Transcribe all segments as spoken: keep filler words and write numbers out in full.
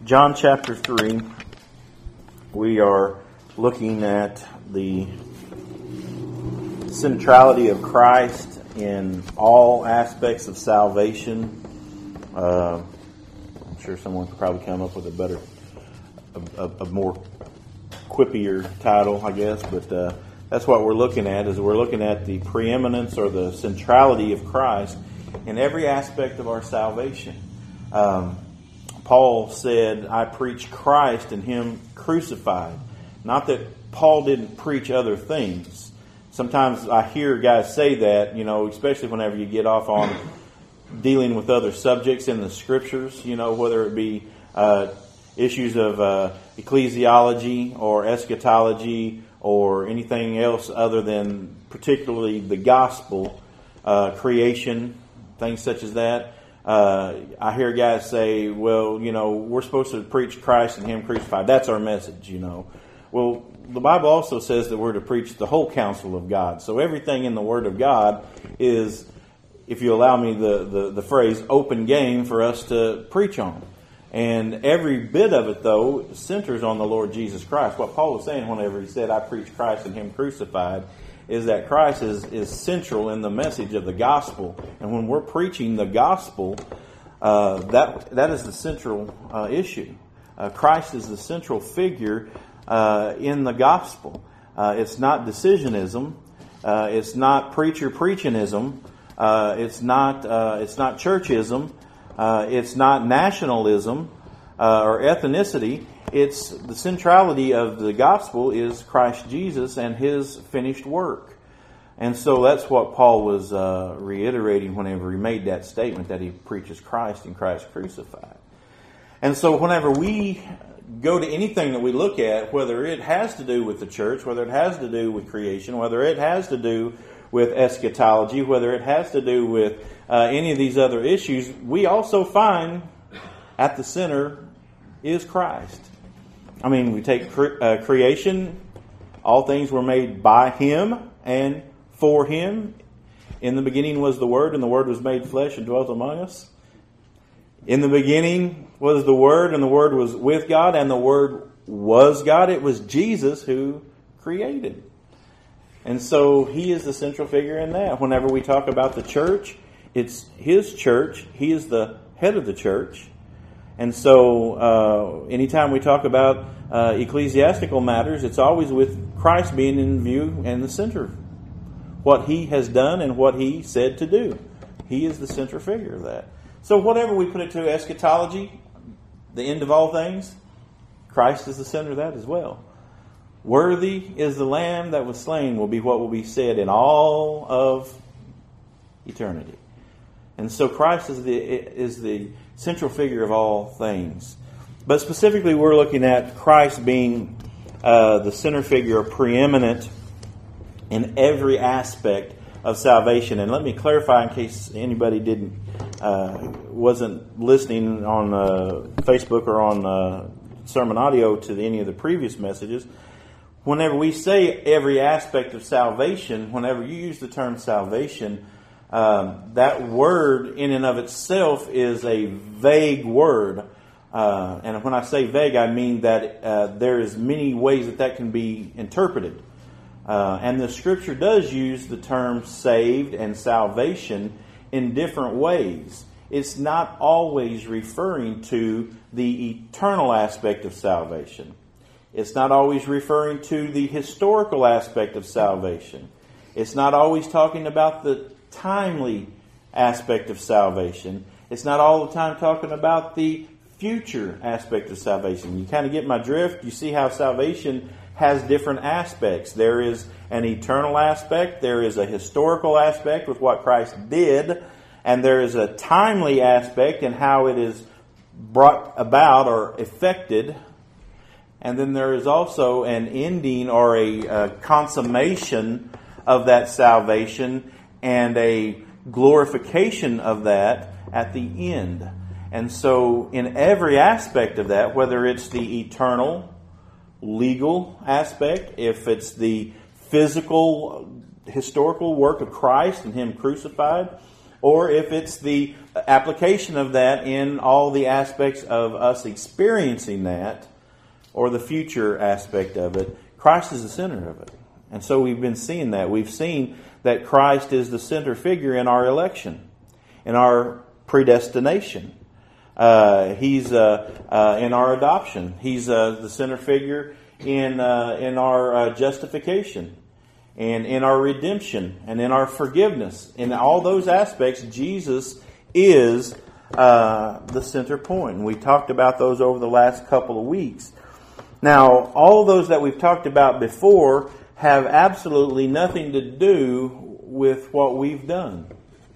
John chapter three, we are looking at the centrality of Christ in all aspects of salvation. Uh, I'm sure someone could probably come up with a better, a, a, a more quippier title, I guess, but uh, that's what we're looking at, is we're looking at the preeminence or the centrality of Christ in every aspect of our salvation. Um, Paul said, I preach Christ and Him crucified. Not that Paul didn't preach other things. Sometimes I hear guys say that, you know, especially whenever you get off on dealing with other subjects in the Scriptures, you know, whether it be uh, issues of uh, ecclesiology or eschatology or anything else other than particularly the gospel, uh, creation, things such as that. Uh, I hear guys say, well, you know, we're supposed to preach Christ and Him crucified. That's our message, you know. Well, the Bible also says that we're to preach the whole counsel of God. So everything in the Word of God is, if you allow me the, the, the phrase, open game for us to preach on. And every bit of it, though, centers on the Lord Jesus Christ. What Paul was saying whenever he said, I preach Christ and Him crucified, is that Christ is, is central in the message of the gospel. And when we're preaching the gospel, uh, that that is the central uh, issue. Uh, Christ is the central figure uh, in the gospel. Uh, it's not decisionism. Uh, it's not preacher preachingism. Uh, it's not uh, it's not churchism. Uh, it's not nationalism uh, or ethnicity. It's the centrality of the gospel is Christ Jesus and His finished work. And so that's what Paul was uh, reiterating whenever he made that statement that he preaches Christ and Christ crucified. And so whenever we go to anything that we look at, whether it has to do with the church, whether it has to do with creation, whether it has to do with eschatology, whether it has to do with uh, any of these other issues, we also find at the center is Christ. I mean, we take cre- uh, creation, all things were made by Him and for Him. In the beginning was the Word, and the Word was made flesh and dwelt among us. In the beginning was the Word, and the Word was with God, and the Word was God. It was Jesus who created. And so He is the central figure in that. Whenever we talk about the church, it's His church. He is the head of the church. And so uh, anytime we talk about uh, ecclesiastical matters, it's always with Christ being in view and the center. What He has done and what He said to do. He is the central figure of that. So whatever we put it to, eschatology, the end of all things, Christ is the center of that as well. Worthy is the Lamb that was slain will be what will be said in all of eternity. And so Christ is the is the central figure of all things. But specifically we're looking at Christ being uh, the center figure, preeminent in every aspect of salvation. And let me clarify in case anybody didn't uh, wasn't listening on uh, Facebook or on uh, sermon audio to any of the previous messages. Whenever we say every aspect of salvation, whenever you use the term salvation, um, that word in and of itself is a vague word. Uh, and when I say vague, I mean that uh, there is many ways that that can be interpreted. Uh, and the Scripture does use the term saved and salvation in different ways. It's not always referring to the eternal aspect of salvation. It's not always referring to the historical aspect of salvation. It's not always talking about the timely aspect of salvation. It's not all the time talking about the future aspect of salvation. You kind of get my drift. You see how salvation has different aspects. There is an eternal aspect. There is a historical aspect with what Christ did. And there is a timely aspect in how it is brought about or effected. And then there is also an ending or a uh, consummation of that salvation and a glorification of that at the end. And so in every aspect of that, whether it's the eternal, legal aspect, if it's the physical, historical work of Christ and Him crucified, or if it's the application of that in all the aspects of us experiencing that, or the future aspect of it, Christ is the center of it. And so we've been seeing that. We've seen that Christ is the center figure in our election, in our predestination. Uh, he's uh, uh, in our adoption. He's uh, the center figure in uh, in our uh, justification, and in our redemption, and in our forgiveness. In all those aspects, Jesus is uh, the center point. And we talked about those over the last couple of weeks. Now, all those that we've talked about before have absolutely nothing to do with what we've done.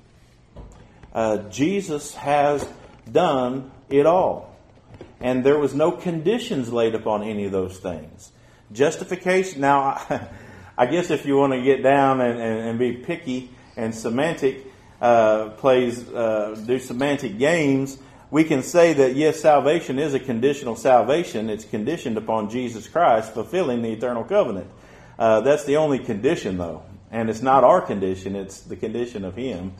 Uh, Jesus has done it all. And there was no conditions laid upon any of those things. Justification, now, I guess if you want to get down and, and, and be picky and semantic, uh, plays, uh, do semantic games, we can say that, yes, salvation is a conditional salvation. It's conditioned upon Jesus Christ fulfilling the eternal covenant. Uh, that's the only condition, though. And it's not our condition. It's the condition of Him.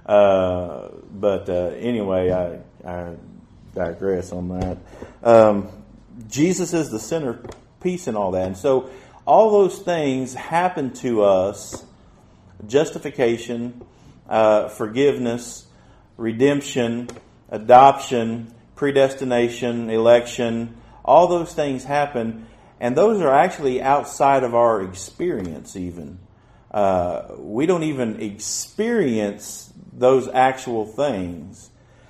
Uh, but uh, anyway, I, I digress on that. Um, Jesus is the centerpiece in all that. And so all those things happen to us: justification, uh, forgiveness, redemption, adoption, predestination, election. All those things happen, and those are actually outside of our experience even. Uh, we don't even experience those actual things.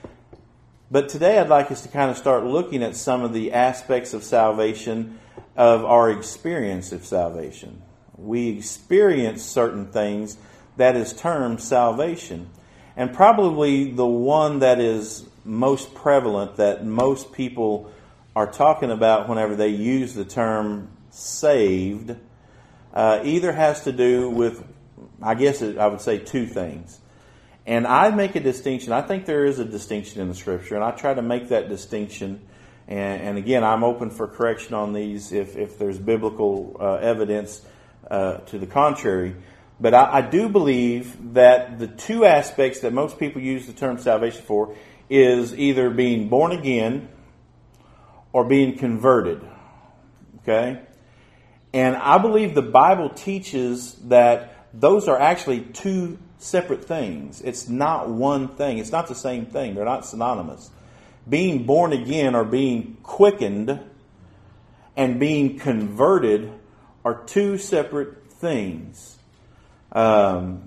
But today I'd like us to kind of start looking at some of the aspects of salvation, of our experience of salvation. We experience certain things that is termed salvation. And probably the one that is most prevalent, that most people are talking about whenever they use the term saved, uh, either has to do with, I guess it, I would say, two things. And I make a distinction. I think there is a distinction in the Scripture, and I try to make that distinction. And, and again, I'm open for correction on these if, if there's biblical uh, evidence uh, to the contrary. But I, I do believe that the two aspects that most people use the term salvation for is either being born again or being converted. Okay? And I believe the Bible teaches that those are actually two separate things. It's not one thing. It's not the same thing. They're not synonymous. Being born again or being quickened and being converted are two separate things. Um,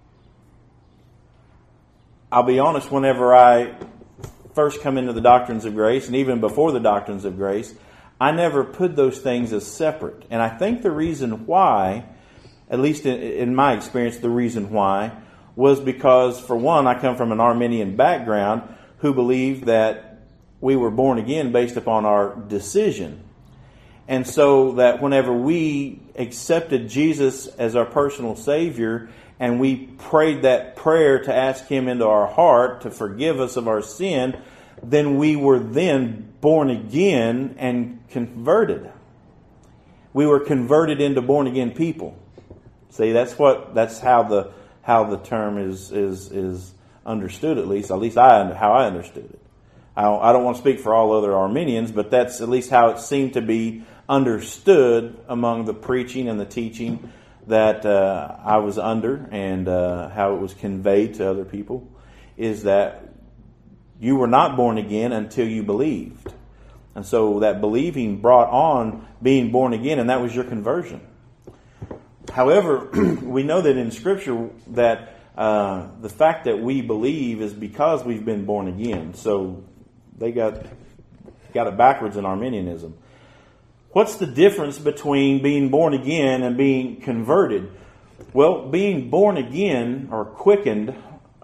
I'll be honest, whenever I first come into the doctrines of grace, and even before the doctrines of grace, I never put those things as separate. And I think the reason why, at least in, in my experience, the reason why was because, for one, I come from an Arminian background who believed that we were born again based upon our decision. And so that whenever we accepted Jesus as our personal Savior and we prayed that prayer to ask Him into our heart to forgive us of our sin, then we were then born again and converted. We were converted into born again people. See, that's what that's how the how the term is is is understood, at least at least I how I understood it. I don't, I don't want to speak for all other Arminians, but that's at least how it seemed to be understood among the preaching and the teaching that uh, I was under, and uh, how it was conveyed to other people, is that you were not born again until you believed. And so that believing brought on being born again, and that was your conversion. However, we know that in Scripture that uh, the fact that we believe is because we've been born again. So they got got it backwards in Arminianism. What's the difference between being born again and being converted? Well, being born again or quickened,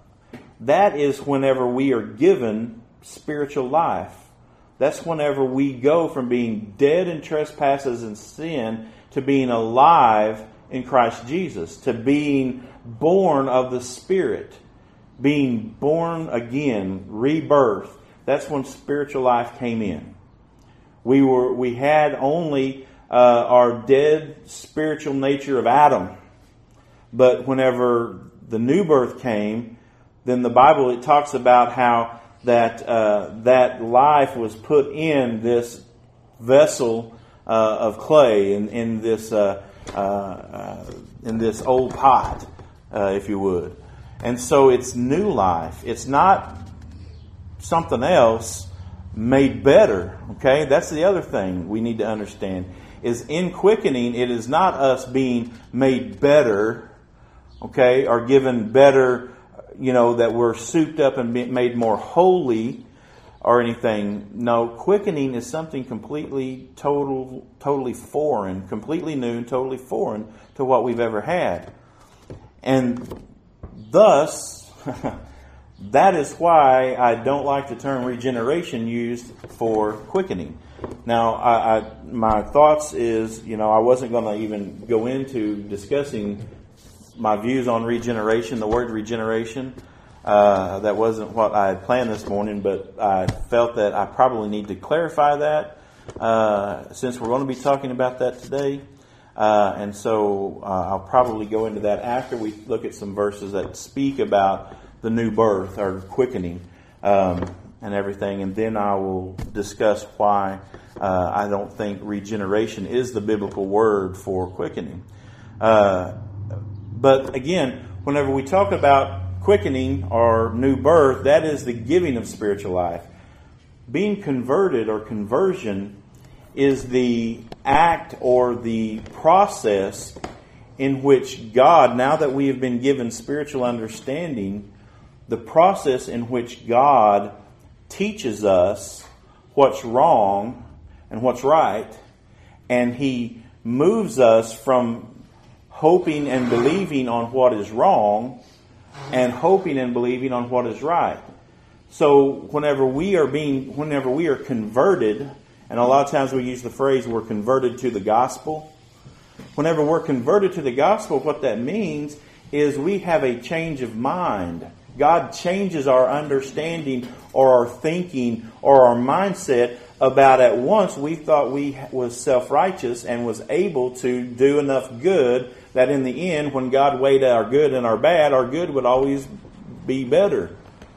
that is whenever we are given spiritual life. That's whenever we go from being dead in trespasses and sin to being alive in Christ Jesus, to being born of the Spirit, being born again, rebirth. That's when spiritual life came in. We were we had only uh, our dead spiritual nature of Adam, but whenever the new birth came, then the Bible, it talks about how that uh, that life was put in this vessel uh, of clay, in, in this uh, uh, uh, in this old pot, uh, if you would. And so it's new life. It's not something else made better. Okay, that's the other thing we need to understand. Is in quickening, it is not us being made better, okay, or given better, you know, that we're souped up and made more holy or anything. No, quickening is something completely, total, totally foreign, completely new and totally foreign to what we've ever had. And thus, that is why I don't like the term regeneration used for quickening. Now, I, I, my thoughts is, you know, I wasn't going to even go into discussing my views on regeneration, the word regeneration. Uh, that wasn't what I had planned this morning, but I felt that I probably need to clarify that uh, since we're going to be talking about that today. Uh, and so uh, I'll probably go into that after we look at some verses that speak about the new birth or quickening. Um, and everything, and then I will discuss why uh, I don't think regeneration is the biblical word for quickening. Uh, but again, whenever we talk about quickening or new birth, that is the giving of spiritual life. Being converted or conversion is the act or the process in which God, now that we have been given spiritual understanding, the process in which God teaches us what's wrong and what's right, and He moves us from hoping and believing on what is wrong and hoping and believing on what is right. So whenever we are being, whenever we are converted, and a lot of times we use the phrase we're converted to the gospel. Whenever we're converted to the gospel, what that means is we have a change of mind. God changes our understanding or our thinking or our mindset about at once we thought we was self-righteous and was able to do enough good that in the end, when God weighed our good and our bad, our good would always be better.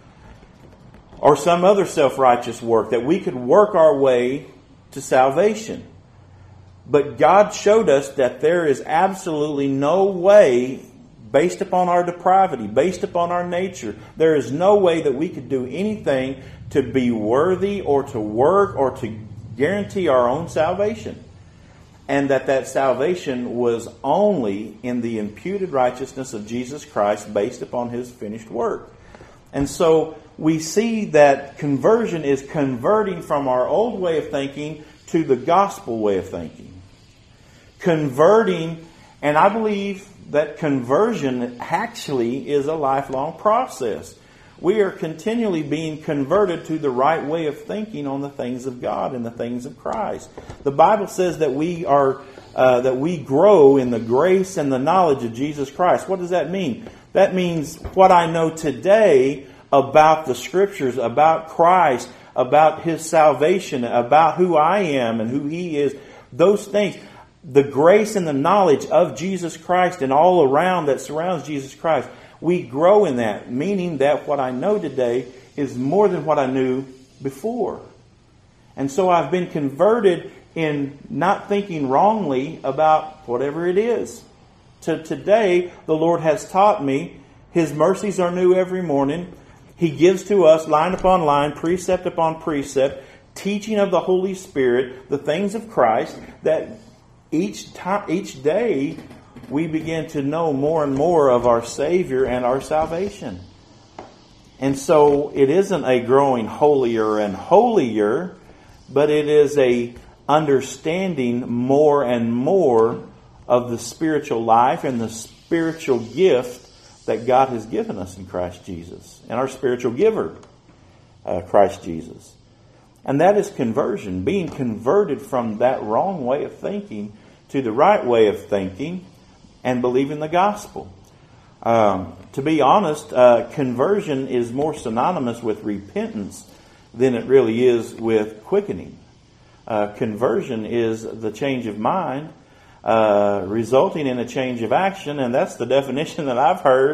Or some other self-righteous work, that we could work our way to salvation. But God showed us that there is absolutely no way, based upon our depravity, based upon our nature, there is no way that we could do anything to be worthy or to work or to guarantee our own salvation. And that that salvation was only in the imputed righteousness of Jesus Christ based upon His finished work. And so we see that conversion is converting from our old way of thinking to the gospel way of thinking. Converting, and I believe that conversion actually is a lifelong process. We are continually being converted to the right way of thinking on the things of God and the things of Christ. The Bible says that we are uh, that we grow in the grace and the knowledge of Jesus Christ. What does that mean? That means what I know today about the Scriptures, about Christ, about His salvation, about who I am and who He is. Those things. The grace and the knowledge of Jesus Christ and all around that surrounds Jesus Christ. We grow in that, meaning that what I know today is more than what I knew before. And so I've been converted in not thinking wrongly about whatever it is. To today, the Lord has taught me His mercies are new every morning. He gives to us line upon line, precept upon precept, teaching of the Holy Spirit, the things of Christ, that Each time, each day, we begin to know more and more of our Savior and our salvation. And so it isn't a growing holier and holier, but it is a understanding more and more of the spiritual life and the spiritual gift that God has given us in Christ Jesus, and our spiritual giver, uh, Christ Jesus. And that is conversion, being converted from that wrong way of thinking to the right way of thinking and believing the gospel. Um, to be honest, uh, conversion is more synonymous with repentance than it really is with quickening. Uh, conversion is the change of mind, uh, resulting in a change of action, and that's the definition that I've heard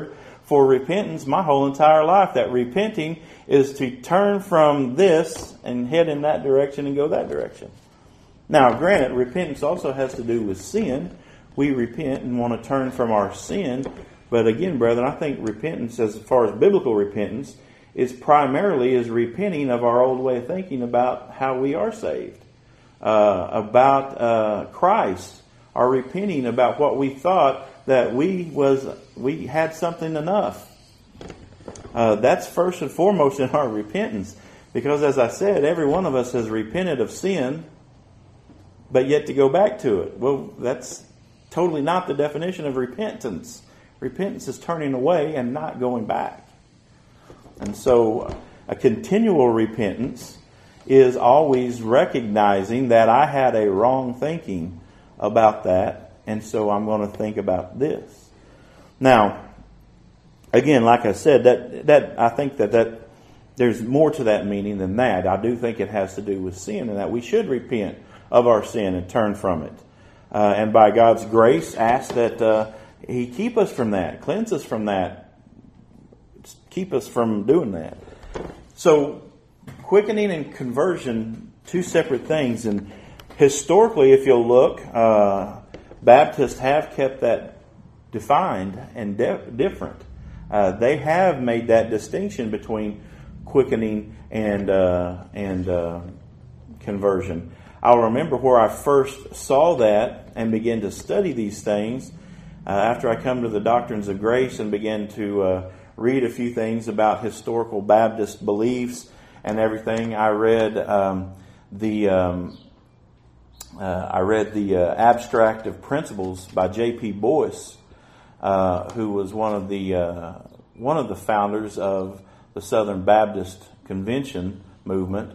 for repentance my whole entire life. That repenting is to turn from this and head in that direction and go that direction. Now, granted, repentance also has to do with sin. We repent and want to turn from our sin. But again, brethren, I think repentance, as far as biblical repentance, is primarily is repenting of our old way of thinking about how we are saved, uh, about uh, Christ, or repenting about what we thought that we was we had something enough. Uh, that's first and foremost in our repentance, because as I said, every one of us has repented of sin, but yet to go back to it. Well, that's totally not the definition of repentance. Repentance is turning away and not going back. And so a continual repentance is always recognizing that I had a wrong thinking about that, and so I'm going to think about this. Now, again, like I said, that that I think that, that there's more to that meaning than that. I do think it has to do with sin, and that we should repent of our sin and turn from it. Uh, and by God's grace, ask that uh, He keep us from that, cleanse us from that, keep us from doing that. So, quickening and conversion, two separate things. And historically, if you'll look, uh, Baptists have kept that defined and de- different. Uh, they have made that distinction between quickening and uh, and uh, conversion. I'll remember where I first saw that and began to study these things uh, after I come to the Doctrines of Grace and began to uh, read a few things about historical Baptist beliefs and everything. I read um, the um, uh, I read the uh, Abstract of Principles by J P Boyce, uh, who was one of the uh, one of the founders of the Southern Baptist Convention movement.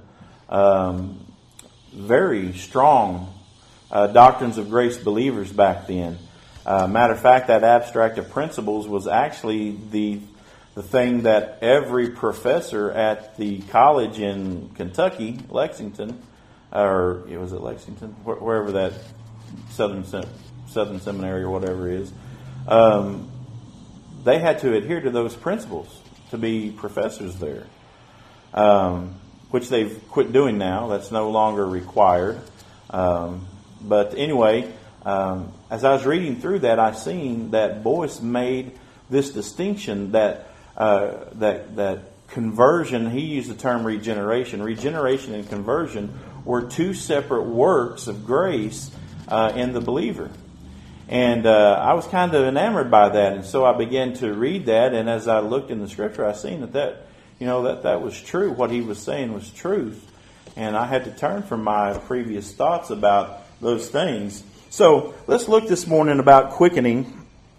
Um, very strong uh, Doctrines of Grace believers back then. Uh, matter of fact, that Abstract of Principles was actually the the thing that every professor at the college in Kentucky, Lexington, or was it Lexington, Wh- wherever that Southern Southern Seminary or whatever is, um, they had to adhere to those principles to be professors there, um, which they've quit doing now. That's no longer required. Um, but anyway, um, as I was reading through that, I seen that Boyce made this distinction that uh, that that conversion. He used the term regeneration. Regeneration and conversion were two separate works of grace uh, in the believer. And uh, I was kind of enamored by that, and so I began to read that. And as I looked in the Scripture, I seen that that you know that that was true. What he was saying was truth, and I had to turn from my previous thoughts about those things. So let's look this morning about quickening.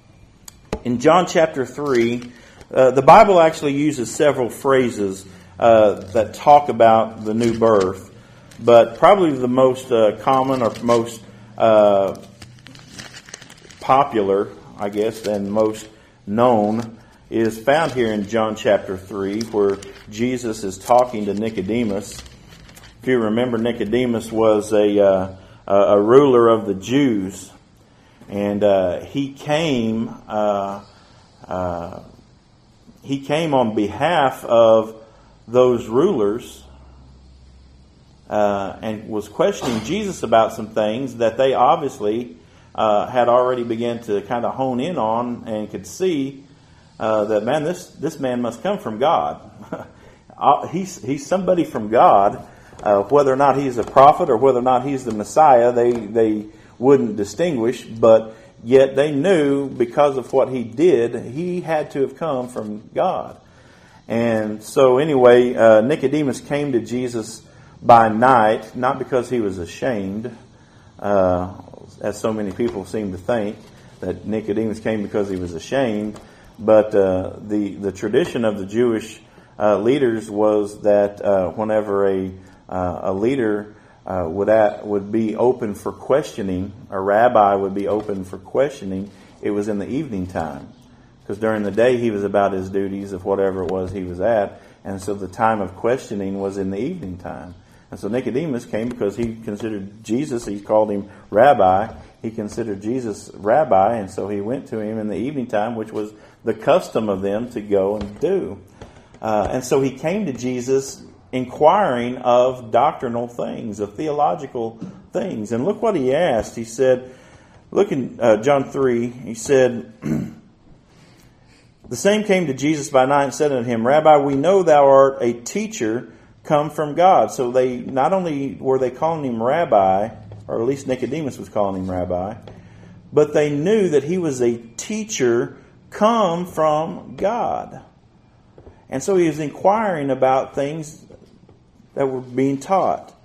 In John chapter three, uh, the Bible actually uses several phrases uh, that talk about the new birth, but probably the most uh, common or most uh, popular, I guess, and most known is found here in John chapter three, where Jesus is talking to Nicodemus. If you remember, Nicodemus was a uh, a ruler of the Jews, and uh, he came uh, uh, he came on behalf of those rulers uh, and was questioning Jesus about some things that they obviously uh, had already begun to kind of hone in on and could see uh, that, man, this this man must come from God. he's he's somebody from God. Uh, whether or not he's a prophet or whether or not he's the Messiah, they they wouldn't distinguish, but yet they knew because of what he did, he had to have come from God. And so anyway, uh, Nicodemus came to Jesus by night, not because he was ashamed, uh, as so many people seem to think, that Nicodemus came because he was ashamed, but uh, the, the tradition of the Jewish uh, leaders was that uh, whenever a Uh, a leader uh, would at, would be open for questioning, a rabbi would be open for questioning, it was in the evening time. Because during the day he was about his duties of whatever it was he was at, and so the time of questioning was in the evening time. And so Nicodemus came because he considered Jesus, he called him rabbi, he considered Jesus rabbi, and so he went to him in the evening time, which was the custom of them to go and do. Uh, and so he came to Jesus inquiring of doctrinal things, of theological things. And look what he asked. He said, look in uh, John three, he said, the same came to Jesus by night and said unto him, Rabbi, we know thou art a teacher come from God. So they not only were they calling him rabbi, or at least Nicodemus was calling him rabbi, but they knew that he was a teacher come from God. And so he was inquiring about things that were being taught.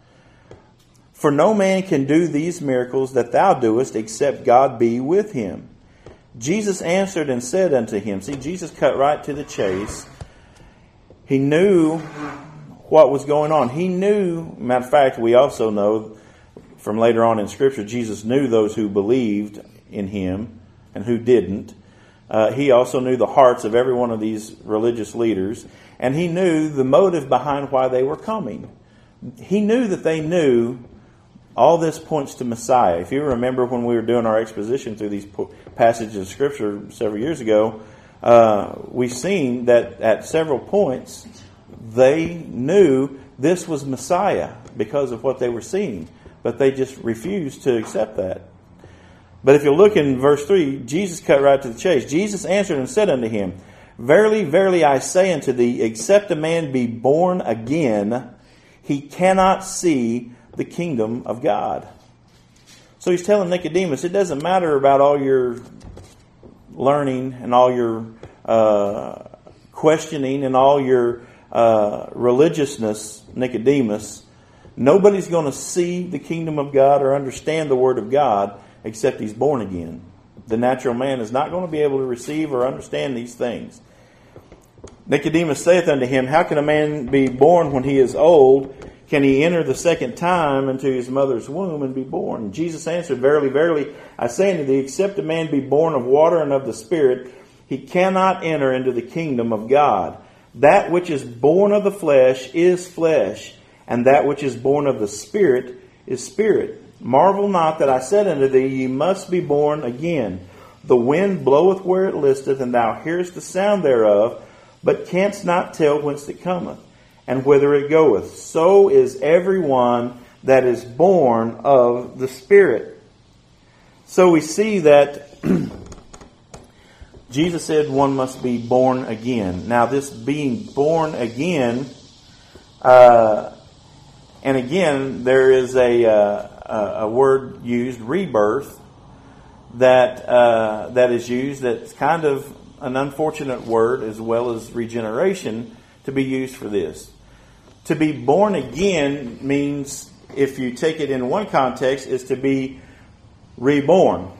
For no man can do these miracles that thou doest, except God be with him. Jesus answered and said unto him, see, Jesus cut right to the chase. He knew what was going on. He knew, matter of fact, we also know from later on in Scripture, Jesus knew those who believed in him and who didn't. Uh, he also knew the hearts of every one of these religious leaders, and he knew the motive behind why they were coming. He knew that they knew all this points to Messiah. If you remember when we were doing our exposition through these passages of Scripture several years ago, uh, we've seen that at several points they knew this was Messiah because of what they were seeing, but they just refused to accept that. But if you look in verse three, Jesus cut right to the chase. Jesus answered and said unto him, Verily, verily, I say unto thee, except a man be born again, he cannot see the kingdom of God. So he's telling Nicodemus, it doesn't matter about all your learning and all your uh, questioning and all your uh, religiousness, Nicodemus. Nobody's going to see the kingdom of God or understand the Word of God except he's born again. The natural man is not going to be able to receive or understand these things. Nicodemus saith unto him, How can a man be born when he is old? Can he enter the second time into his mother's womb and be born? And Jesus answered, Verily, verily, I say unto thee, except a man be born of water and of the Spirit, he cannot enter into the kingdom of God. That which is born of the flesh is flesh, and that which is born of the Spirit is spirit. Marvel not that I said unto thee, Ye must be born again. The wind bloweth where it listeth, and thou hearest the sound thereof, but canst not tell whence it cometh, and whither it goeth. So is every one that is born of the Spirit. So we see that Jesus said one must be born again. Now this being born again, uh, and again there is a, uh, a word used, rebirth, that uh, that is used. That's kind of an unfortunate word, as well as regeneration, to be used for this. To be born again means, if you take it in one context, is to be reborn.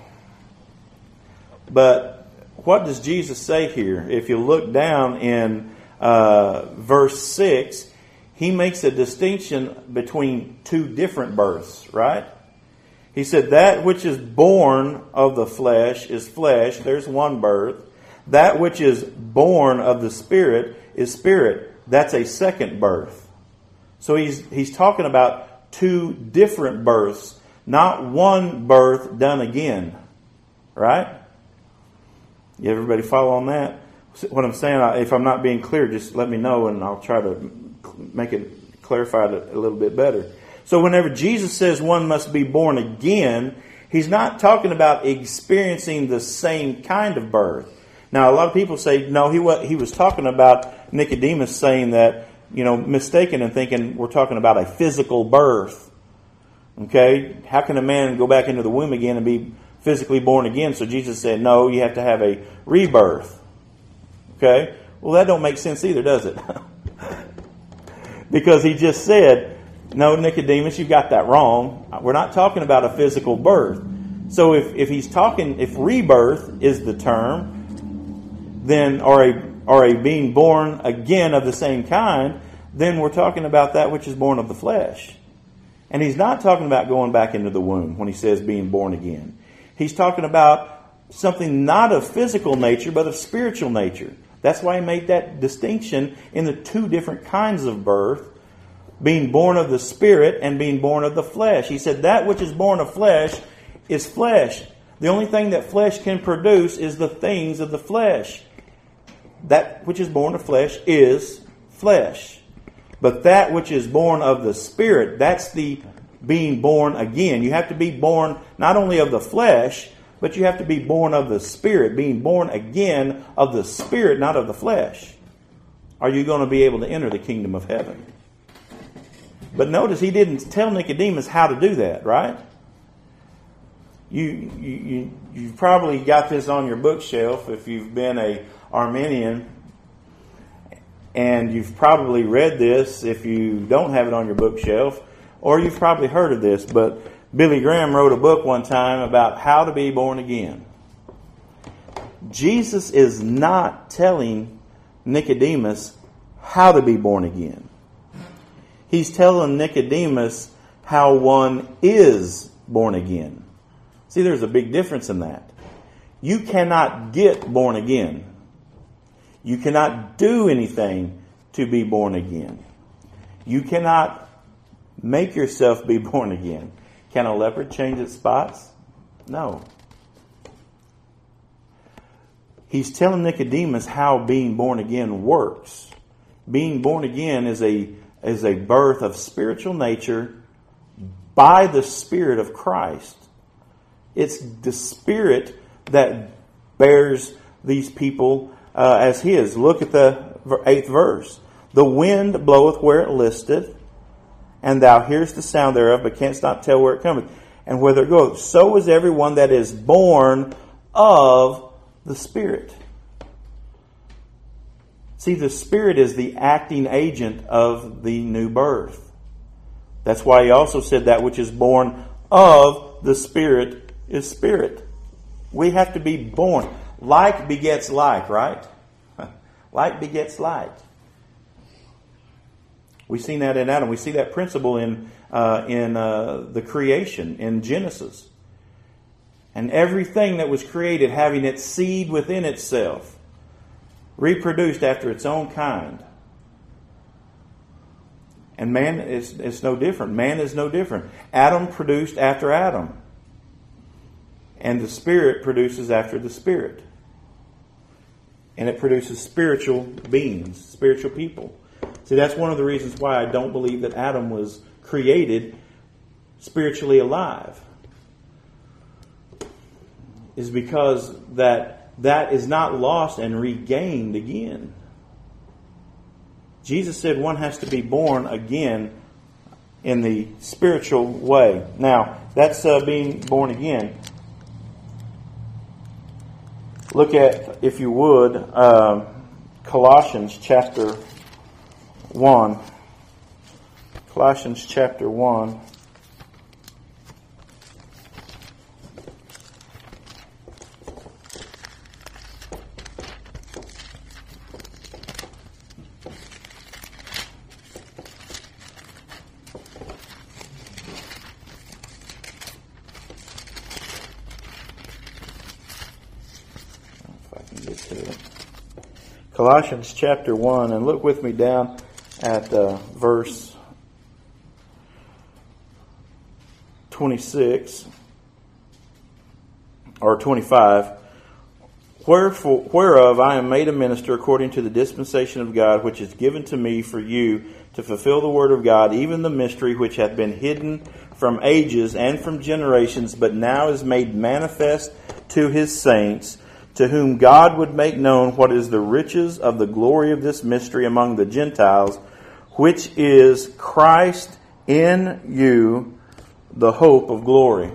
But what does Jesus say here? If you look down in uh, verse six, he makes a distinction between two different births, right? He said, that which is born of the flesh is flesh. There's one birth. That which is born of the Spirit is spirit. That's a second birth. So he's he's talking about two different births, not one birth done again. Right? You everybody follow on that? What I'm saying, if I'm not being clear, just let me know and I'll try to make it clarified a little bit better. So whenever Jesus says one must be born again, he's not talking about experiencing the same kind of birth. Now, a lot of people say, no, he was, he was talking about Nicodemus saying that, you know, mistaken and thinking we're talking about a physical birth. Okay? How can a man go back into the womb again and be physically born again? So Jesus said, no, you have to have a rebirth. Okay? Well, that don't make sense either, does it? Because he just said, no, Nicodemus, you got that wrong. We're not talking about a physical birth. So if, if he's talking, if rebirth is the term, then, or a, or a being born again of the same kind, then we're talking about that which is born of the flesh. And he's not talking about going back into the womb when he says being born again. He's talking about something not of physical nature, but of spiritual nature. That's why he made that distinction in the two different kinds of birth, being born of the Spirit and being born of the flesh. He said that which is born of flesh is flesh. The only thing that flesh can produce is the things of the flesh. That which is born of flesh is flesh. But that which is born of the Spirit, that's the being born again. You have to be born not only of the flesh, but you have to be born of the Spirit. Being born again of the Spirit, not of the flesh. Are you going to be able to enter the kingdom of heaven? But notice he didn't tell Nicodemus how to do that, right? You, you, you, you've probably got this on your bookshelf if you've been a Arminian, and you've probably read this if you don't have it on your bookshelf, or you've probably heard of this, but Billy Graham wrote a book one time about how to be born again. Jesus is not telling Nicodemus how to be born again. He's telling Nicodemus how one is born again. See, there's a big difference in that. You cannot get born again. You cannot do anything to be born again. You cannot make yourself be born again. Can a leopard change its spots? No. He's telling Nicodemus how being born again works. Being born again is a, is a birth of spiritual nature by the Spirit of Christ. It's the Spirit that bears these people uh, as His. Look at the eighth verse. The wind bloweth where it listeth, and thou hearest the sound thereof, but canst not tell where it cometh, and whither it goeth. So is everyone that is born of the Spirit. See, the Spirit is the acting agent of the new birth. That's why he also said that which is born of the Spirit is spirit. We have to be born. Like begets like, right? Like begets like. We've seen that in Adam. We see that principle in uh, in uh, the creation, in Genesis. And everything that was created having its seed within itself, reproduced after its own kind. And man is, is no different. Man is no different. Adam produced after Adam. And the Spirit produces after the Spirit. And it produces spiritual beings, spiritual people. See, that's one of the reasons why I don't believe that Adam was created spiritually alive. Is because that that is not lost and regained again. Jesus said one has to be born again in the spiritual way. Now, that's uh, being born again. Look at, if you would, uh, Colossians chapter one. Colossians chapter one. Colossians chapter one, and look with me down at uh, verse twenty-six or twenty-five. Wherefore, whereof I am made a minister according to the dispensation of God, which is given to me for you to fulfill the word of God, even the mystery which hath been hidden from ages and from generations, but now is made manifest to His saints, to whom God would make known what is the riches of the glory of this mystery among the Gentiles, which is Christ in you, the hope of glory.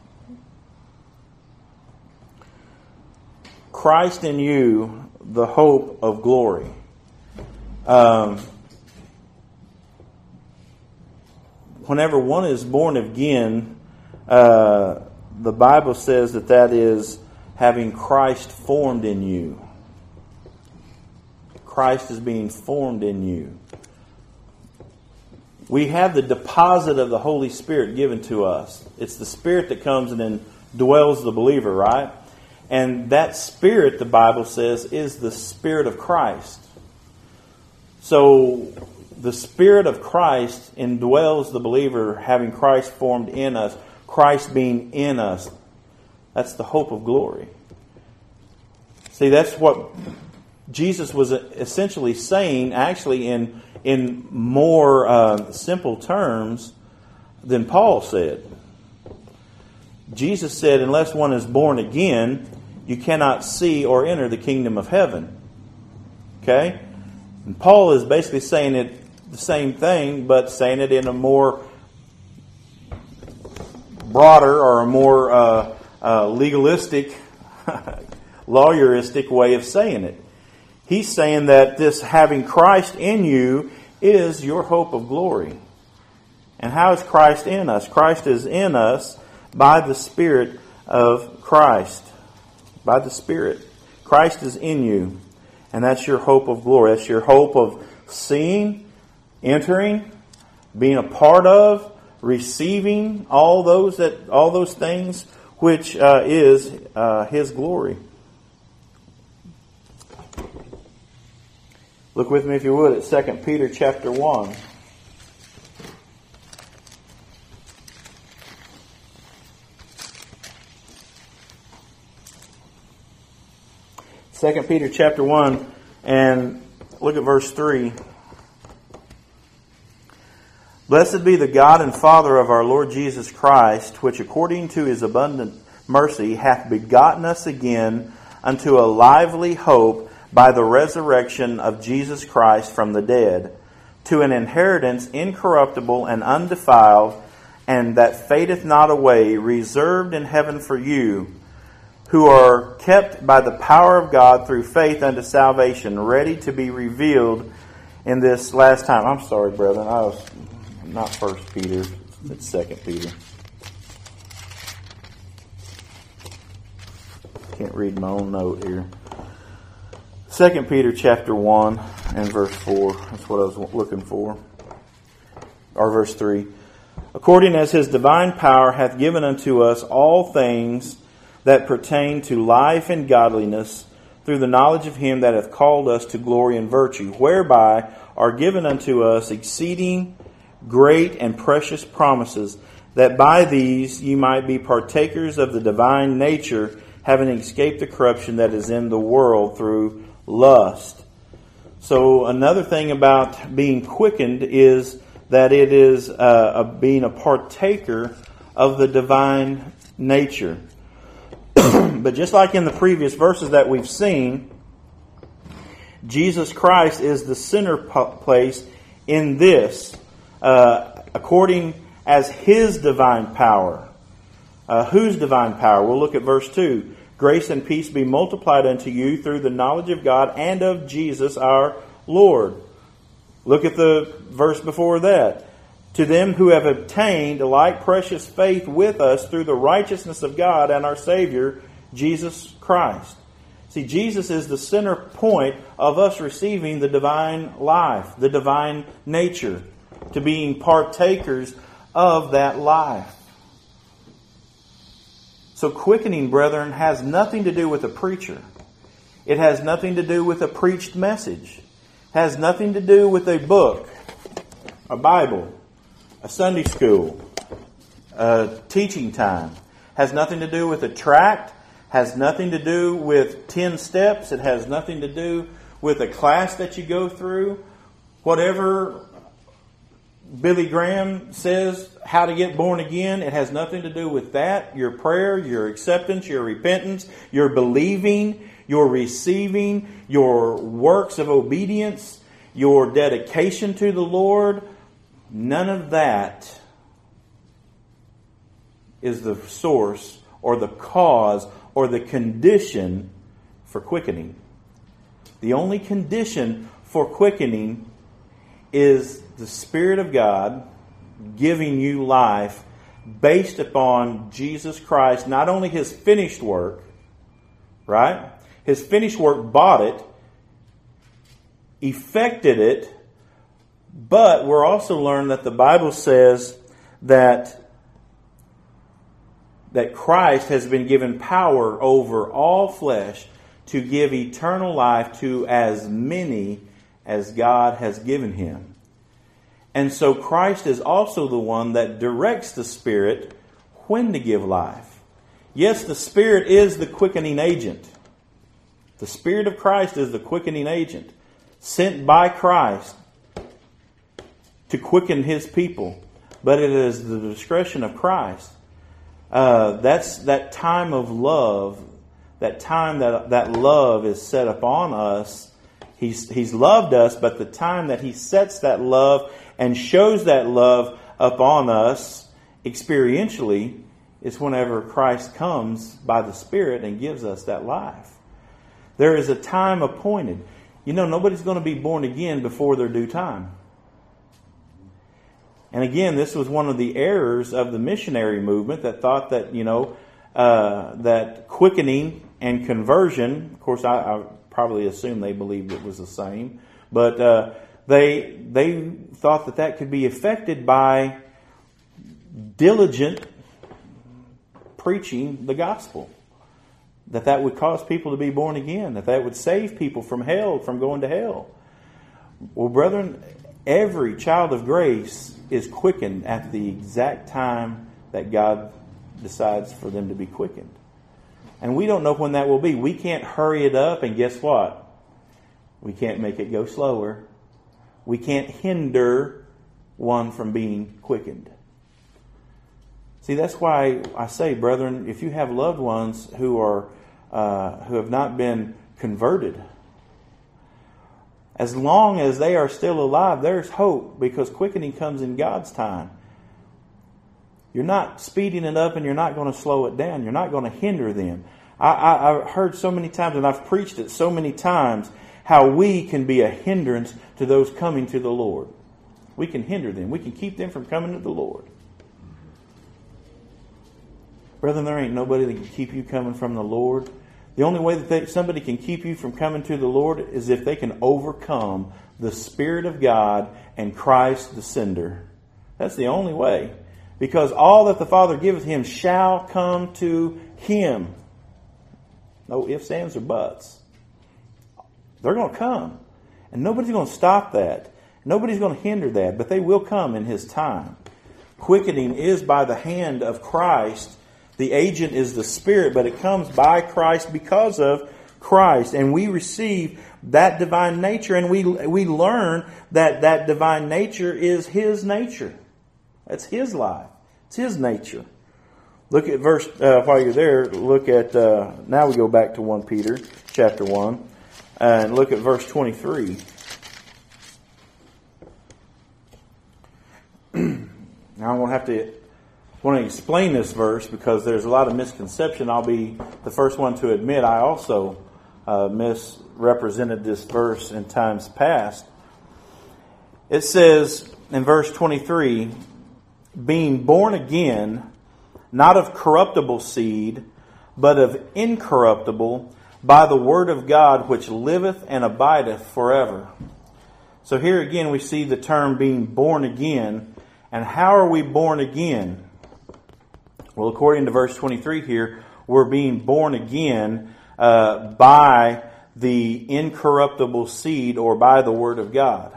Christ in you, the hope of glory. Um, whenever one is born again, uh, the Bible says that that is having Christ formed in you. Christ is being formed in you. We have the deposit of the Holy Spirit given to us. It's the Spirit that comes and then dwells the believer, right? And that Spirit, the Bible says, is the Spirit of Christ. So the Spirit of Christ indwells the believer, having Christ formed in us. Christ being in us. That's the hope of glory. See, that's what Jesus was essentially saying, actually in in more uh, simple terms than Paul said. Jesus said, unless one is born again, you cannot see or enter the kingdom of heaven. Okay? And Paul is basically saying it the same thing, but saying it in a more broader or a more uh, uh, legalistic, lawyeristic way of saying it. He's saying that this having Christ in you is your hope of glory. And how is Christ in us? Christ is in us by the Spirit of Christ. By the Spirit. Christ is in you. And that's your hope of glory. That's your hope of seeing, entering, being a part of, receiving all those that all those things which uh, is uh, His glory. Look with me, if you would, at Second Peter chapter one. Second Peter chapter one, and look at verse three. Blessed be the God and Father of our Lord Jesus Christ, which according to His abundant mercy hath begotten us again unto a lively hope by the resurrection of Jesus Christ from the dead, to an inheritance incorruptible and undefiled, and that fadeth not away, reserved in heaven for you, who are kept by the power of God through faith unto salvation, ready to be revealed in this last time. I'm sorry, brethren. I was not First Peter, it's Second Peter. Can't read my own note here. Second Peter chapter one and verse four. That's what I was looking for. Or verse three. According as His divine power hath given unto us all things that pertain to life and godliness, through the knowledge of Him that hath called us to glory and virtue, whereby are given unto us exceeding great and precious promises, that by these ye might be partakers of the divine nature, having escaped the corruption that is in the world through lust. So another thing about being quickened is that it is uh, a, being a partaker of the divine nature. But just like in the previous verses that we've seen, Jesus Christ is the center place in this, uh, according as His divine power. Uh, whose divine power? We'll look at verse two. Grace and peace be multiplied unto you through the knowledge of God and of Jesus our Lord. Look at the verse before that. To them who have obtained a like precious faith with us through the righteousness of God and our Savior, Jesus Christ. See, Jesus is the center point of us receiving the divine life, the divine nature, to being partakers of that life. So quickening, brethren, has nothing to do with a preacher. It has nothing to do with a preached message. It has nothing to do with a book, a Bible, a Sunday school, a teaching time. It has nothing to do with a tract. Has nothing to do with ten steps. It has nothing to do with a class that you go through. Whatever Billy Graham says how to get born again, it has nothing to do with that. Your prayer, your acceptance, your repentance, your believing, your receiving, your works of obedience, your dedication to the Lord, none of that is the source or the cause or the condition for quickening. The only condition for quickening is the Spirit of God giving you life based upon Jesus Christ, not only His finished work, right? His finished work bought it, effected it, but we're also learned that the Bible says that that Christ has been given power over all flesh to give eternal life to as many as God has given Him. And so Christ is also the one that directs the Spirit when to give life. Yes, the Spirit is the quickening agent. The Spirit of Christ is the quickening agent, sent by Christ to quicken His people. But it is the discretion of Christ. Uh, that's that time of love, that time that that love is set upon us. He's, he's loved us, but the time that He sets that love and shows that love upon us experientially is whenever Christ comes by the Spirit and gives us that life. There is a time appointed. You know, nobody's going to be born again before their due time. And again, this was one of the errors of the missionary movement that thought that, you know, uh, that quickening and conversion, of course, I, I probably assume they believed it was the same, but uh, they they thought that that could be affected by diligent preaching the gospel, that that would cause people to be born again, that that would save people from hell, from going to hell. Well, brethren, every child of grace is quickened at the exact time that God decides for them to be quickened. And we don't know when that will be. We can't hurry it up, and guess what? We can't make it go slower. We can't hinder one from being quickened. See, that's why I say, brethren, if you have loved ones who are uh, who have not been converted, as long as they are still alive, there's hope, because quickening comes in God's time. You're not speeding it up, and you're not going to slow it down. You're not going to hinder them. I, I, I've heard so many times, and I've preached it so many times, how we can be a hindrance to those coming to the Lord. We can hinder them. We can keep them from coming to the Lord. Brethren, there ain't nobody that can keep you coming from the Lord. The only way that they, somebody can keep you from coming to the Lord is if they can overcome the Spirit of God and Christ the sender. That's the only way. Because all that the Father giveth him shall come to him. No ifs, ands, or buts. They're going to come. And nobody's going to stop that. Nobody's going to hinder that. But they will come in His time. Quickening is by the hand of Christ. The agent is the Spirit, but it comes by Christ because of Christ. And we receive that divine nature, and we we learn that that divine nature is His nature. That's His life. It's His nature. Look at verse, uh, while you're there, look at, uh, now we go back to First Peter chapter one, and look at verse twenty-three. Now I'm going to have to want to explain this verse because there's a lot of misconception. I'll be the first one to admit I also uh, misrepresented this verse in times past. It says in verse twenty-three, being born again, not of corruptible seed, but of incorruptible, by the word of God, which liveth and abideth forever. So here again we see the term being born again. And how are we born again? Well, according to verse twenty-three here, we're being born again uh, by the incorruptible seed, or by the word of God.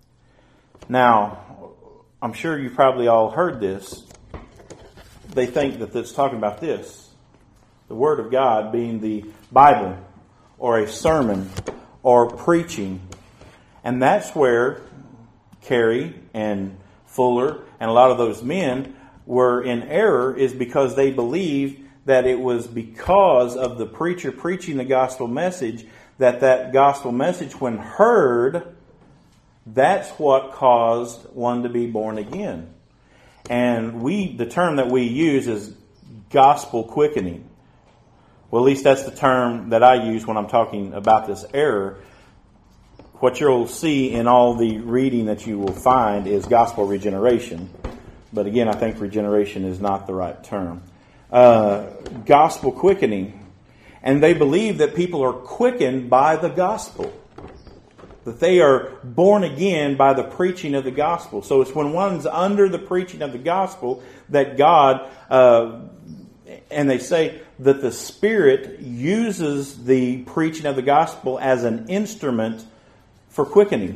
Now, I'm sure you've probably all heard this. They think that it's talking about this. The Word of God being the Bible, or a sermon, or preaching. And that's where Carey and Fuller and a lot of those men were in error, is because they believed that it was because of the preacher preaching the gospel message, that that gospel message, when heard, that's what caused one to be born again. And we, the term that we use is gospel quickening. Well, at least that's the term that I use when I'm talking about this error. What you'll see in all the reading that you will find is gospel regeneration. But again, I think regeneration is not the right term. Uh, gospel quickening. And they believe that people are quickened by the gospel. That they are born again by the preaching of the gospel. So it's when one's under the preaching of the gospel that God, uh, and they say that the Spirit uses the preaching of the gospel as an instrument for quickening.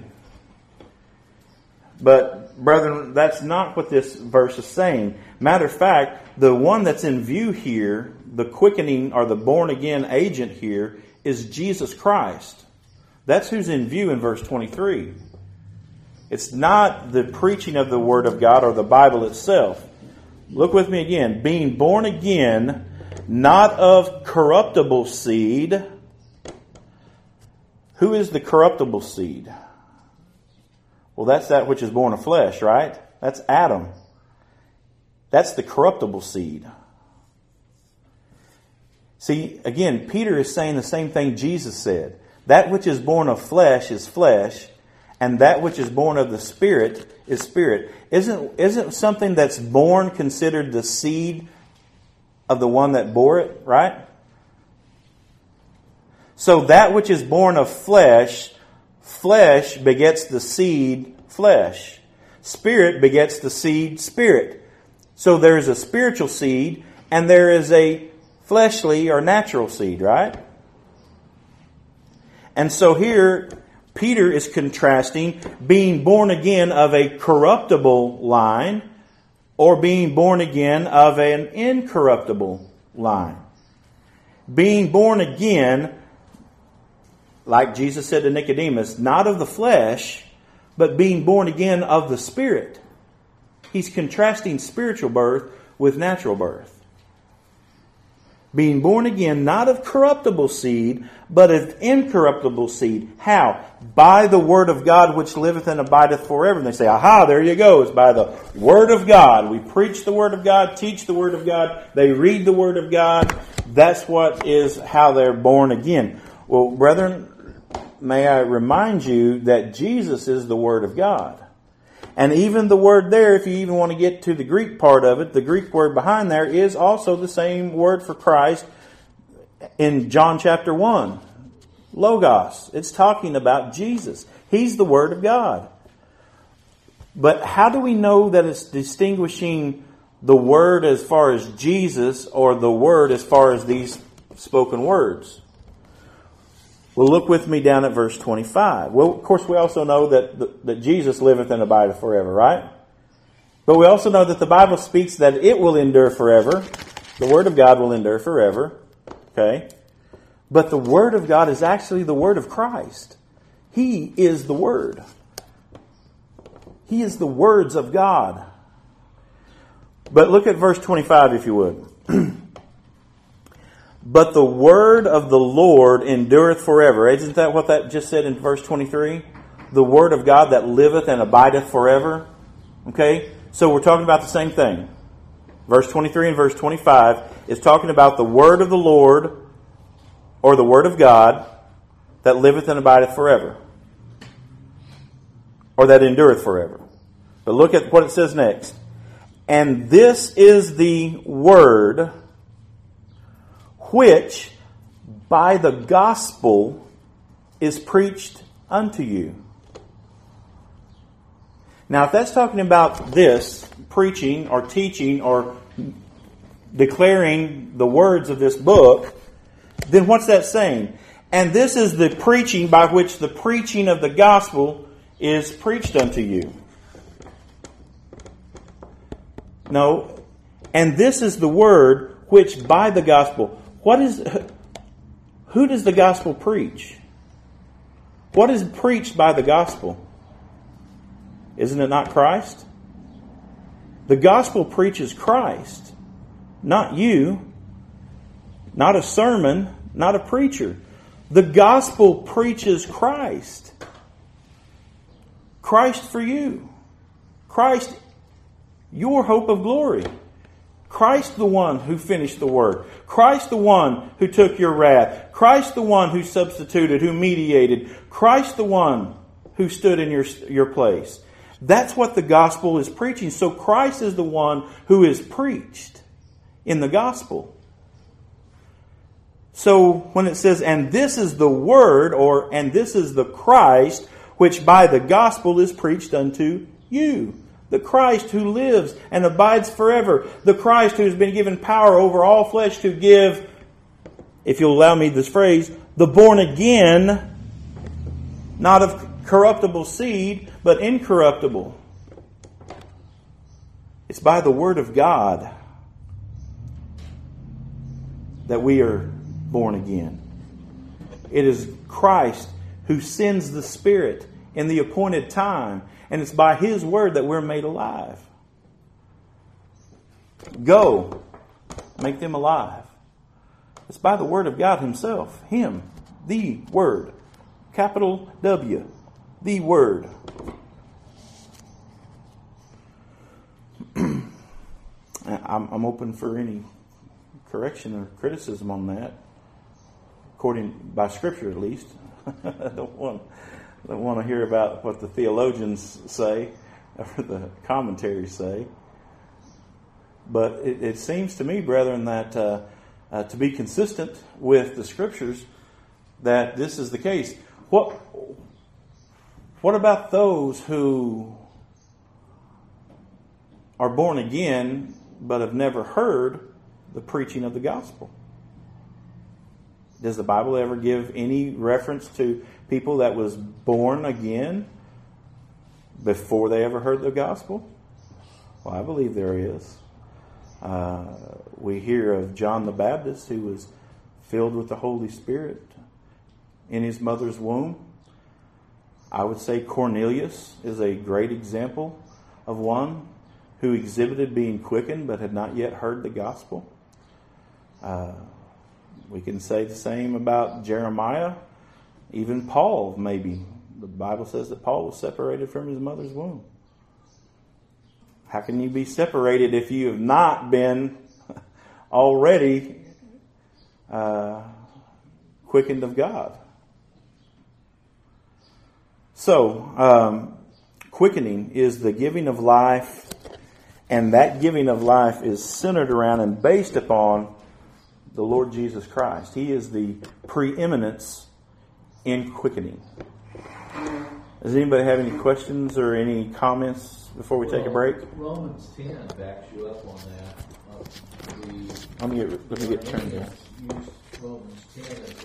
But, brethren, that's not what this verse is saying. Matter of fact, the one that's in view here, the quickening or the born again agent here is Jesus Christ. That's who's in view in verse twenty-three. It's not the preaching of the Word of God or the Bible itself. Look with me again. Being born again, not of corruptible seed. Who is the corruptible seed? Well, that's that which is born of flesh, right? That's Adam. That's the corruptible seed. See, again, Peter is saying the same thing Jesus said. That which is born of flesh is flesh, and that which is born of the Spirit is spirit. Isn't, isn't something that's born considered the seed of the one that bore it, right? So that which is born of flesh, flesh begets the seed, flesh. Spirit begets the seed, spirit. So there is a spiritual seed and there is a fleshly or natural seed, right? And so here, Peter is contrasting being born again of a corruptible line or being born again of an incorruptible line. Being born again, like Jesus said to Nicodemus, not of the flesh, but being born again of the Spirit. He's contrasting spiritual birth with natural birth. Being born again, not of corruptible seed, but of incorruptible seed. How? By the Word of God which liveth and abideth forever. And they say, aha, there you go. It's by the Word of God. We preach the Word of God, teach the Word of God. They read the Word of God. That's what is how they're born again. Well, brethren, may I remind you that Jesus is the Word of God. And even the word there, if you even want to get to the Greek part of it, the Greek word behind there is also the same word for Christ in John chapter one. Logos. It's talking about Jesus. He's the Word of God. But how do we know that it's distinguishing the Word as far as Jesus or the Word as far as these spoken words? Well, look with me down at verse twenty-five. Well, of course, we also know that, that Jesus liveth and abideth forever, right? But we also know that the Bible speaks that it will endure forever. The Word of God will endure forever. Okay? But the Word of God is actually the Word of Christ. He is the Word. He is the words of God. But look at verse twenty-five, if you would. But the word of the Lord endureth forever. Isn't that what that just said in verse twenty-three? The Word of God that liveth and abideth forever. Okay? So we're talking about the same thing. Verse twenty-three and verse twenty-five is talking about the Word of the Lord, or the Word of God, that liveth and abideth forever. Or that endureth forever. But look at what it says next. And this is the Word which by the gospel is preached unto you. Now, if that's talking about this, preaching or teaching or declaring the words of this book, then what's that saying? And this is the preaching by which the preaching of the gospel is preached unto you. No. And this is the word which by the gospel. What is, who does the gospel preach? What is preached by the gospel? Isn't it not Christ? The gospel preaches Christ, not you, not a sermon, not a preacher. The gospel preaches Christ. Christ for you. Christ, your hope of glory. Christ the one who finished the work. Christ the one who took your wrath. Christ the one who substituted, who mediated. Christ the one who stood in your, your place. That's what the gospel is preaching. So Christ is the one who is preached in the gospel. So when it says, and this is the word, or and this is the Christ, which by the gospel is preached unto you. The Christ who lives and abides forever. The Christ who has been given power over all flesh to give, if you'll allow me this phrase, the born again, not of corruptible seed, but incorruptible. It's by the Word of God. that we are born again. It is Christ who sends the Spirit in the appointed time, and it's by His word that we're made alive. Go, make them alive. It's by the word of God Himself. Him, the Word. Capital W, the Word. I'm, I'm open for any correction or criticism on that, according by Scripture at least. I don't want, I don't want to hear about what the theologians say or the commentaries say. But it, it seems to me, brethren, that uh, uh, to be consistent with the Scriptures, that this is the case. What, what about those who are born again but have never heard the preaching of the gospel? Does the Bible ever give any reference to people that was born again before they ever heard the gospel? Well, I believe there is. Uh, we hear of John the Baptist, who was filled with the Holy Spirit in his mother's womb. I would say Cornelius is a great example of one who exhibited being quickened but had not yet heard the gospel. Uh, we can say the same about Jeremiah, even Paul maybe. The Bible says that Paul was separated from his mother's womb. How can you be separated if you have not been already uh, quickened of God? So, um, quickening is the giving of life, and that giving of life is centered around and based upon the Lord Jesus Christ. He is the preeminence in quickening. Does anybody have any questions or any comments before we well, take a break? Romans ten backs you up on that. Uh, the, let me get, let me get turned there. Use Romans ten as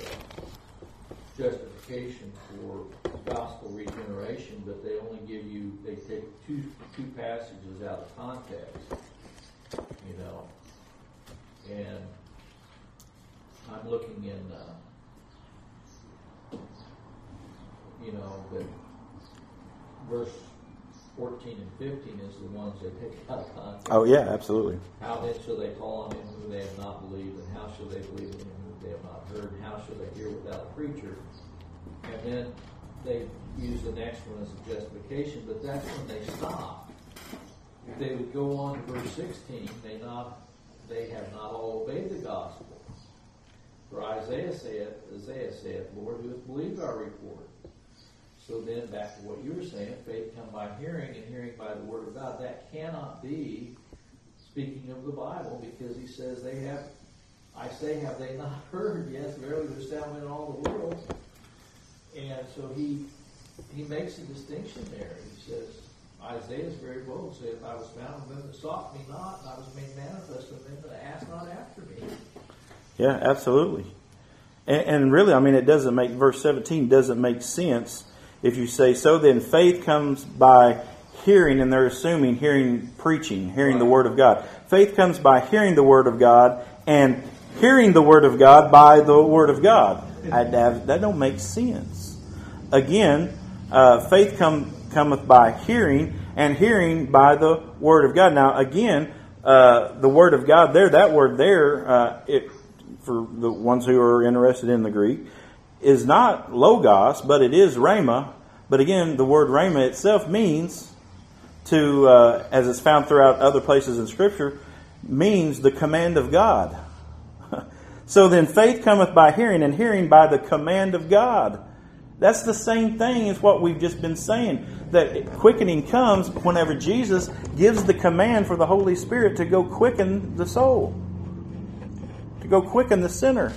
a justification for gospel regeneration, but they only give you, they take two two passages out of context, you know. And I'm looking in, uh, you know, that verse fourteen and fifteen is the ones they take out of context. Oh, yeah, absolutely. How then shall they call on him whom they have not believed, and how shall they believe in him whom they have not heard, and how shall they hear without a preacher? And then they use the next one as a justification, but that's when they stop. If they would go on to verse sixteen, they not they have not all obeyed the gospel. For Isaiah saith, Isaiah saith, Lord, who hath believed our report? So then, back to what you were saying, faith come by hearing, and hearing by the word of God. That cannot be speaking of the Bible, because he says they have, I say, have they not heard? Yes, verily, there's salvation in all the world. And so he he makes a distinction there. He says, Isaiah is very bold, saith, I was found of them that sought me not, and I was made manifest of them that asked not after me. Yeah, absolutely. And, and really, I mean, it doesn't make, verse seventeen doesn't make sense if you say, so then faith comes by hearing, and they're assuming hearing preaching, hearing right. the Word of God. Faith comes by hearing the Word of God, and hearing the Word of God by the Word of God. I, that, that don't make sense. Again, uh, faith come, cometh by hearing, and hearing by the Word of God. Now, again, uh, the Word of God there, that word there, uh, it, for the ones who are interested in the Greek, is not logos, but it is rhema. But again, the word rhema itself means to, uh, as it's found throughout other places in Scripture, means the command of God. So then faith cometh by hearing, and hearing by the command of God. That's the same thing as what we've just been saying. That quickening comes whenever Jesus gives the command for the Holy Spirit to go quicken the soul. To go quicken the sinner.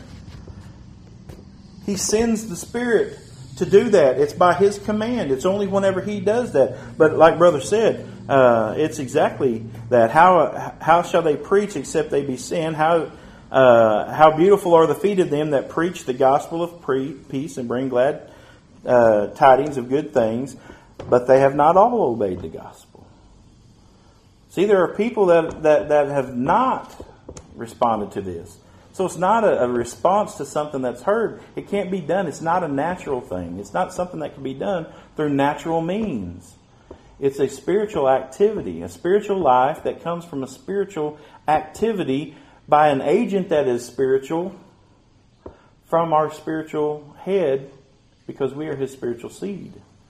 He sends the Spirit to do that. It's by His command. It's only whenever He does that. But like Brother said, uh, it's exactly that. How how shall they preach except they be sent? How uh, how beautiful are the feet of them that preach the gospel of pre- peace and bring glad uh, tidings of good things, but they have not all obeyed the gospel. See, there are people that, that, that have not responded to this. So it's not a, a response to something that's heard. It can't be done. It's not a natural thing. It's not something that can be done through natural means. It's a spiritual activity, a spiritual life that comes from a spiritual activity by an agent that is spiritual from our spiritual head, because we are his spiritual seed.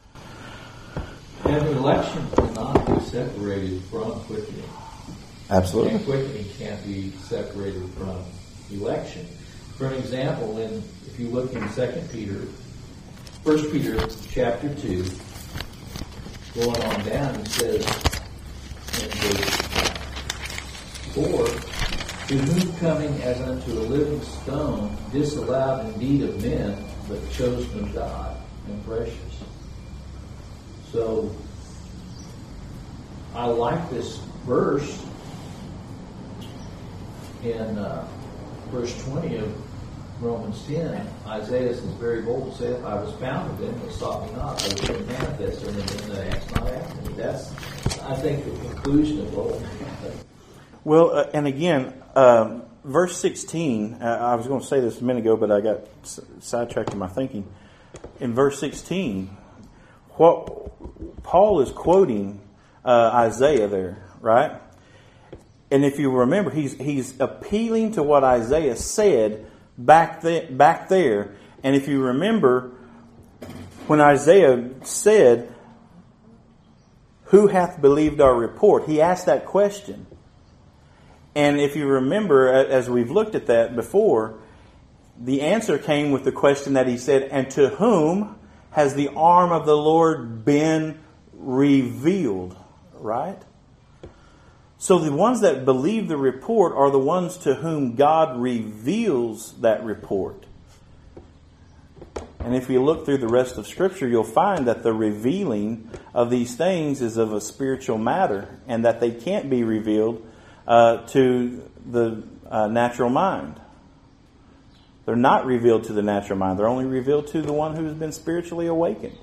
And election cannot be separated from quickening. Absolutely. And quickening can't be separated from election. For an example, in if you look in Second Peter, First Peter chapter two, going on down, it says in verse four, to whom coming as unto a living stone, disallowed indeed of men, but chosen of God and precious. So I like this verse in uh, verse twenty of Romans ten. Isaiah is very bold, saith, I was found of them that sought me not. I was made manifest unto them that asked not after me. That's, I think, the conclusion of the whole thing. Well, uh, and again, um, verse sixteen, uh, I was going to say this a minute ago, but I got s- sidetracked in my thinking. In verse sixteen, what Paul is quoting uh, Isaiah there, right? And if you remember, he's he's appealing to what Isaiah said back the, back there. And if you remember, when Isaiah said, who hath believed our report? He asked that question. And if you remember, as we've looked at that before, the answer came with the question that he said, and to whom has the arm of the Lord been revealed? Right? So the ones that believe the report are the ones to whom God reveals that report. And if you look through the rest of Scripture, you'll find that the revealing of these things is of a spiritual matter, and that they can't be revealed uh, to the uh, natural mind. They're not revealed to the natural mind. They're only revealed to the one who has been spiritually awakened.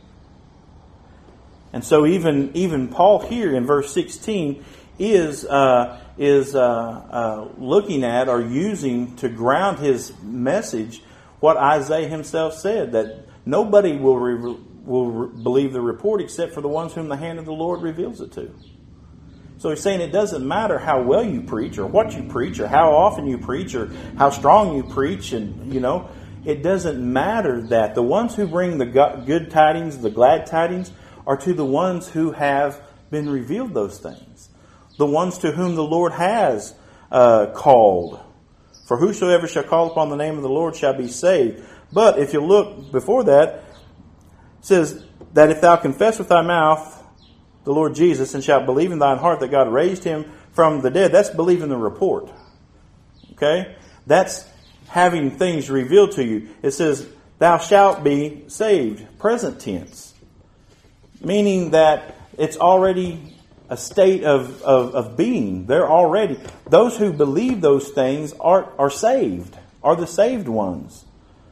And so even even Paul here in verse sixteen is uh, is uh, uh, looking at or using to ground his message what Isaiah himself said, that nobody will re- will re- believe the report except for the ones whom the hand of the Lord reveals it to. So he's saying it doesn't matter how well you preach or what you preach or how often you preach or how strong you preach, and you know, it doesn't matter that. The ones who bring the good tidings, the glad tidings, are to the ones who have been revealed those things. The ones to whom the Lord has uh, called. For whosoever shall call upon the name of the Lord shall be saved. But if you look before that, it says that if thou confess with thy mouth the Lord Jesus, and shalt believe in thine heart that God raised him from the dead, that's believing the report. Okay? That's having things revealed to you. It says, thou shalt be saved. Present tense. Meaning that it's already a state of, of, of being. They're already, those who believe those things are, are saved, are the saved ones.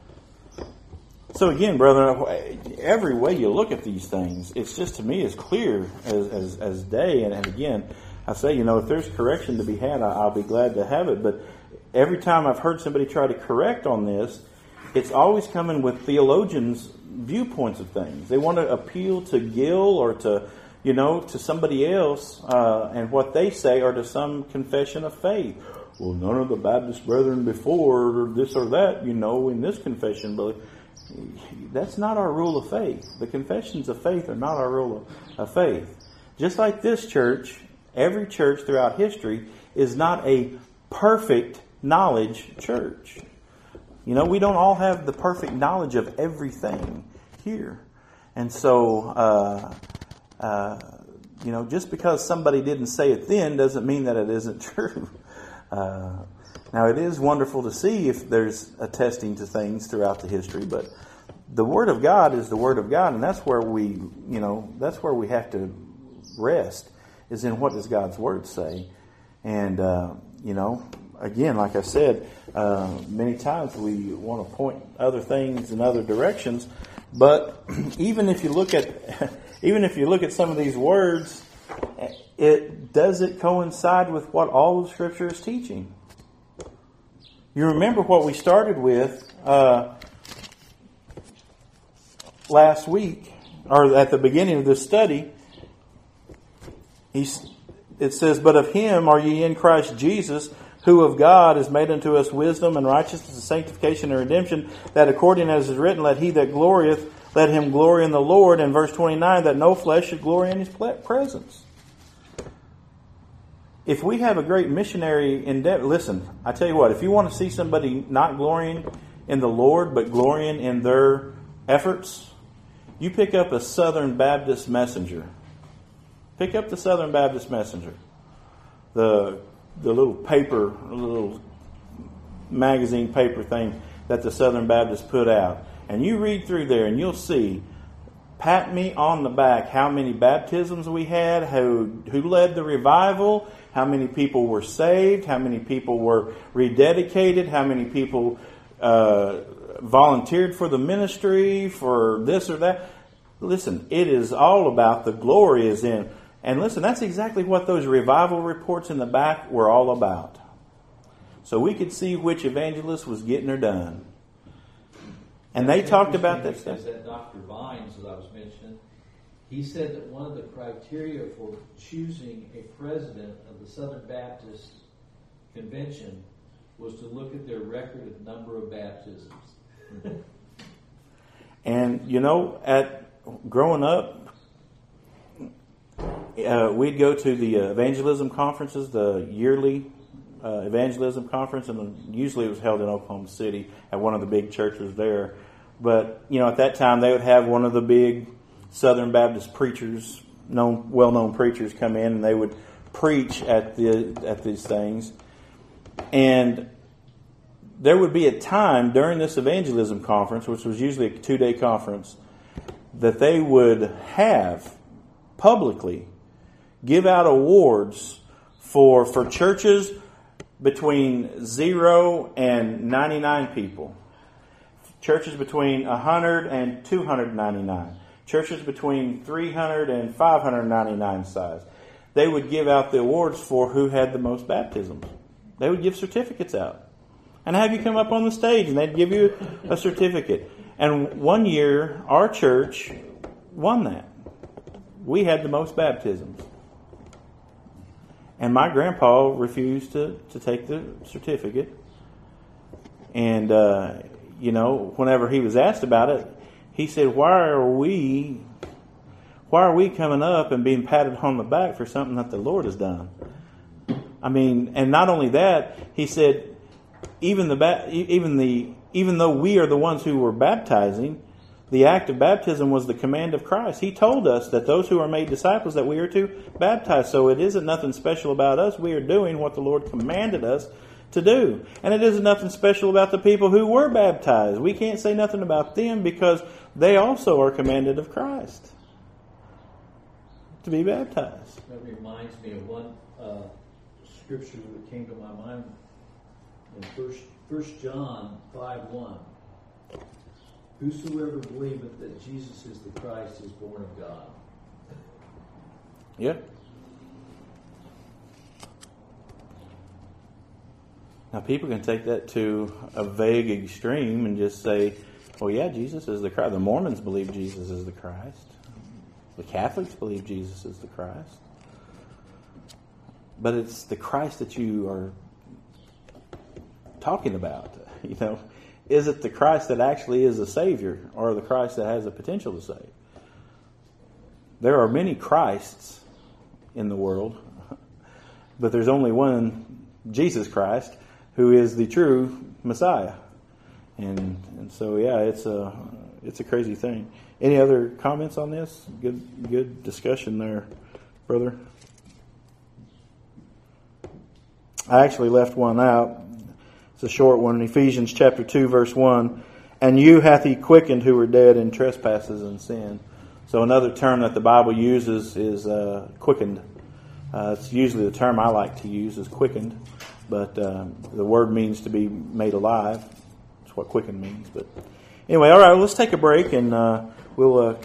So again, brother, every way you look at these things, it's just, to me, as clear as, as, as day. And, and again, I say, you know, if there's correction to be had, I, I'll be glad to have it. But every time I've heard somebody try to correct on this, it's always coming with theologians' viewpoints of things. They want to appeal to Gill or to, you know, to somebody else uh, and what they say, or to some confession of faith. Well, none of the Baptist brethren before, or this or that, you know, in this confession, but that's not our rule of faith. The confessions of faith are not our rule of, of faith. Just like this church, every church throughout history is not a perfect knowledge church. You know, we don't all have the perfect knowledge of everything here. And so, uh, uh, you know, just because somebody didn't say it then doesn't mean that it isn't true. Uh, now, it is wonderful to see if there's attesting to things throughout the history, but the Word of God is the Word of God, and that's where we, you know, that's where we have to rest, is in what does God's Word say. And, uh, you know, again, like I said, uh, many times we want to point other things in other directions, but even if you look at, even if you look at some of these words, it does it coincide with what all of Scripture is teaching? You remember what we started with uh, last week, or at the beginning of this study. He's, it says, "But of him are ye in Christ Jesus, who of God is made unto us wisdom and righteousness and sanctification and redemption, that according as is written, let he that glorieth, let him glory in the Lord." And verse twenty-nine, "that no flesh should glory in his presence." If we have a great missionary endeavor, listen, I tell you what, if you want to see somebody not glorying in the Lord, but glorying in their efforts, you pick up a Southern Baptist Messenger. Pick up the Southern Baptist Messenger. The the little paper, little magazine paper thing that the Southern Baptists put out. And you read through there and you'll see, pat me on the back how many baptisms we had, who, who led the revival, how many people were saved, how many people were rededicated, how many people uh, volunteered for the ministry, for this or that. Listen, it is all about the glory is in. And listen, that's exactly what those revival reports in the back were all about. So we could see which evangelist was getting her done. And they talked about that stuff. That Doctor Vines that I was mentioning, he said that one of the criteria for choosing a president of the Southern Baptist Convention was to look at their record of number of baptisms. And, you know, at growing up, uh, we'd go to the uh, evangelism conferences, the yearly uh, evangelism conference, and usually it was held in Oklahoma City at one of the big churches there. But, you know, at that time they would have one of the big Southern Baptist preachers, known, well-known preachers, come in, and they would preach at the at these things. And there would be a time during this evangelism conference, which was usually a two-day conference, that they would have publicly give out awards for for churches between zero and ninety-nine people, churches between one hundred and two hundred ninety-nine, churches between three hundred and five hundred ninety-nine size. They would give out the awards for who had the most baptisms. They would give certificates out and have you come up on the stage, and they'd give you a certificate. And one year, our church won that. We had the most baptisms. And my grandpa refused to, to take the certificate. And, uh, you know, whenever he was asked about it, he said, why are we, why are we coming up and being patted on the back for something that the Lord has done? I mean, and not only that, he said, even the even the even though we are the ones who were baptizing, the act of baptism was the command of Christ. He told us that those who are made disciples, that we are to baptize. So it isn't nothing special about us. We are doing what the Lord commanded us to do. And it isn't nothing special about the people who were baptized. We can't say nothing about them because they also are commanded of Christ to be baptized. That reminds me of one uh, scripture that came to my mind in First First John five one. Whosoever believeth that Jesus is the Christ is born of God. Yeah. Now people can take that to a vague extreme and just say, well, yeah, Jesus is the Christ. The Mormons believe Jesus is the Christ. The Catholics believe Jesus is the Christ. But it's the Christ that you are talking about. You know, is it the Christ that actually is a Savior, or the Christ that has the potential to save? There are many Christs in the world, but there's only one Jesus Christ who is the true Messiah. And and so yeah, it's a it's a crazy thing. Any other comments on this? Good good discussion there, brother. I actually left one out. It's a short one. Ephesians chapter two, verse one. And you hath he quickened who were dead in trespasses and sin. So another term that the Bible uses is uh, quickened. Uh, it's usually the term I like to use is quickened. But uh, the word means to be made alive. That's what quickened means. But anyway, all right, well, let's take a break and uh, we'll uh,